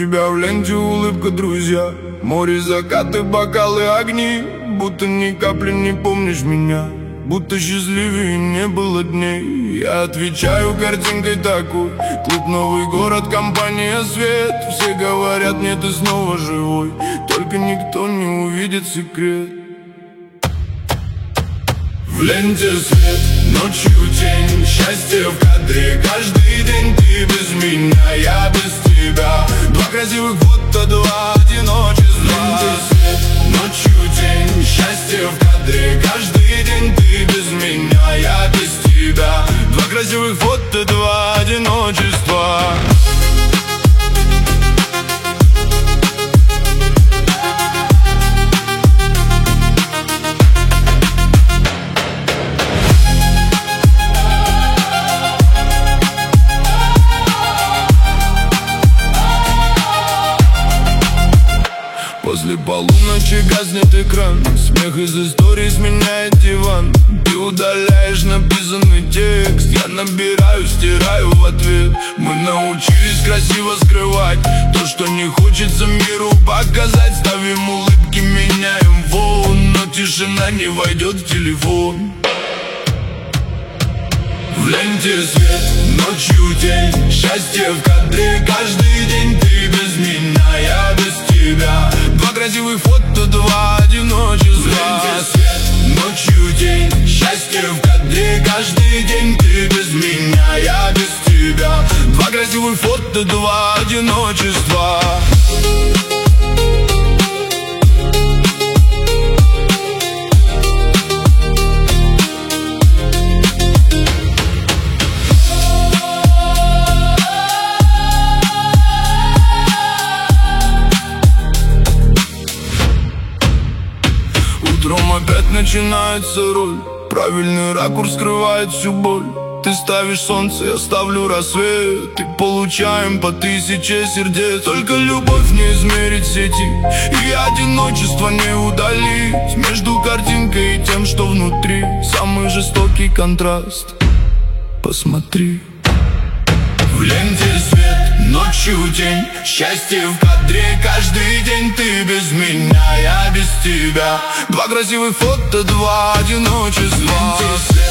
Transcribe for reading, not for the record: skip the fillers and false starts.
тебя в ленте улыбка, друзья. Море, закаты, бокалы, огни. Будто ни капли не помнишь меня, будто счастливее не было дней. Я отвечаю картинкой такой: клуб, новый город, компания, свет. Все говорят, нет, ты снова живой, только никто не увидит секрет. В ленте свет, ночью тень, счастье в кадре. Каждый день ты без меня, я без тебя. Два красивых фото, два одиночества. В ленте свет, ночью тень, счастье в кадре. Каждый день ты без меня, я без тебя. Два красивых фото, два одиночества. После полуночи гаснет экран, смех из истории сменяет диван. Ты удаляешь написанный текст, я набираю, стираю в ответ. Мы научились красиво скрывать то, что не хочется миру показать. Ставим улыбки, меняем фон, но тишина не войдет в телефон. В ленте свет, ночью день, счастье в кадре. Каждый день ты без меня, я без тебя. Два красивых фото, два одиночества. В ленте свет, ночью день, счастье в кадре. Каждый день ты без меня, я без тебя. Два красивых фото, два одиночества. Утром опять начинается роль, правильный ракурс скрывает всю боль. Ты ставишь солнце, я ставлю рассвет, и получаем по 1000 сердец. Только любовь не измерить в сети, и одиночество не удалить. Между картинкой и тем, что внутри, самый жестокий контраст. Посмотри. В ленте свет, ночью день, счастье в кадре. Каждый день ты без меня, я без тебя. Два красивых фото, два одиночества.